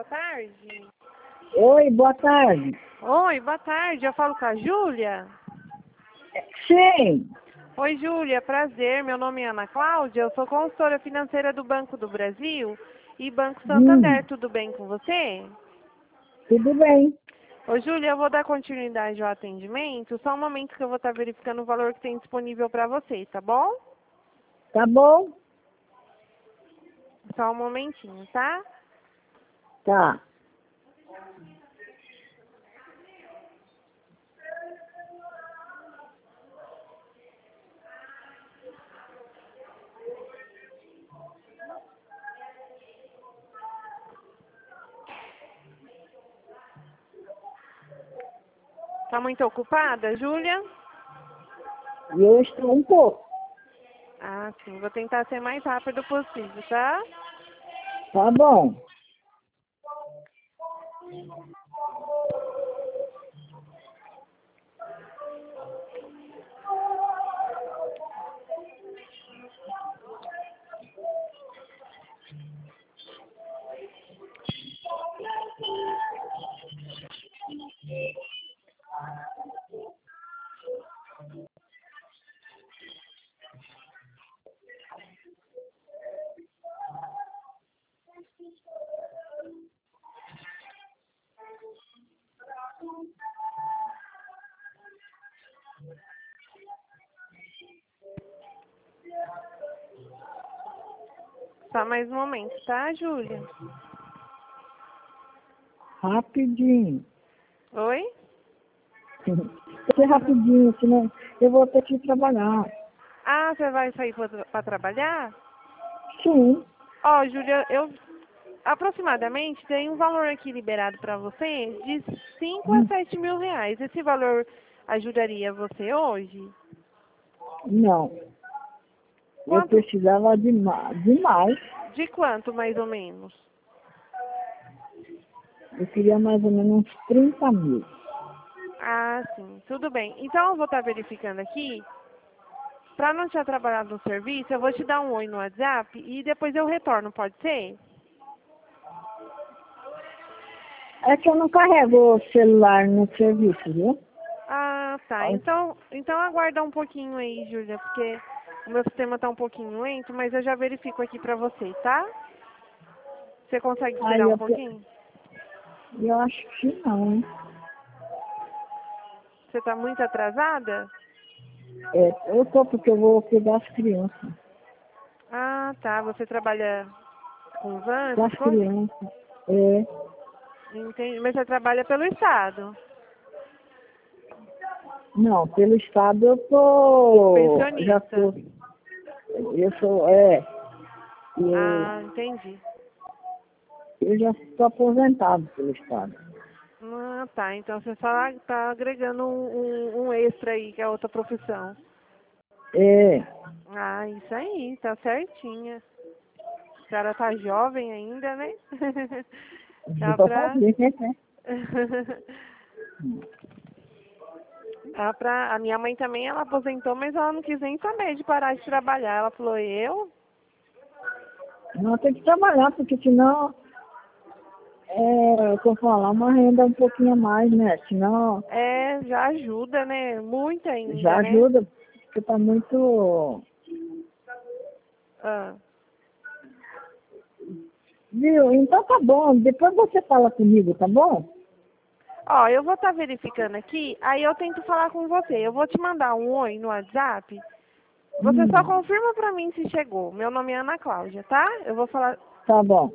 boa tarde. Oi, boa tarde. Oi, boa tarde. Eu falo com a Júlia? Sim. Oi, Júlia. Prazer. Meu nome é Ana Cláudia. Eu sou consultora financeira do Banco do Brasil e Banco Santander. Tudo bem com você? Tudo bem. Ô, Júlia, eu vou dar continuidade ao atendimento. Só um momento que eu vou estar verificando o valor que tem disponível para você, tá bom? Tá bom? Só um momentinho, tá? Tá. Tá muito ocupada, Júlia? Eu estou um pouco. Ah, sim. Vou tentar ser mais rápido possível, tá? Tá bom. Só mais um momento, tá, Júlia? Rapidinho. Oi? Ser rapidinho, senão eu vou ter que trabalhar. Ah, você vai sair para trabalhar? Sim. Ó, Júlia, eu aproximadamente tem um valor aqui liberado para você de 5 a 7 mil reais. Esse valor ajudaria você hoje? Não. Eu Quanto? precisava demais. De quanto, mais ou menos? Eu queria mais ou menos uns 30 mil. Ah, sim, tudo bem. Então eu vou estar verificando aqui. Para não te atrapalhar no serviço, eu vou te dar um oi no WhatsApp e depois eu retorno, pode ser? É que eu não carrego o celular no serviço, viu? Ah, tá. Então aguarda um pouquinho aí, Júlia, porque o meu sistema tá um pouquinho lento, mas eu já verifico aqui pra você, tá? Você consegue esperar Aí um pouquinho? eu acho que não, hein? Você tá muito atrasada? É, eu tô porque eu vou cuidar das crianças. Ah, tá. Você trabalha com van, essas Das coisas? crianças. É. Entendi. Mas você trabalha pelo Estado. Não, pelo estado eu tô. Já Pensionista. tô. Eu sou. Ah, entendi. Eu já estou aposentado pelo estado. Ah, tá. Então você só tá agregando um extra aí, que é outra profissão. É. Ah, isso aí, tá certinha. A senhora tá jovem ainda, né? Dá pra... Jovem. Dá pra... A minha mãe também, ela aposentou, mas ela não quis nem saber de parar de trabalhar. Ela falou, eu? Não tem que trabalhar, porque senão. Como falar, uma renda um pouquinho a mais, né? Senão É, já ajuda, né? Muito já ainda, né? ajuda, porque tá muito. Ah. Viu? Então tá bom. Depois você fala comigo, tá bom? Ó, eu vou estar verificando aqui, aí eu tento falar com você. Eu vou te mandar um oi no WhatsApp. Você só Hum, confirma pra mim se chegou. Meu nome é Ana Cláudia, tá? Eu vou falar. tá bom.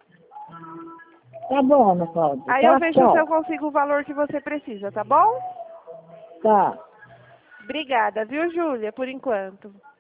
Tá bom, Ana Cláudia. Aí eu Tá, vejo se eu tchau. consigo o valor que você precisa, tá bom? Tá. Obrigada, viu, Júlia, por enquanto.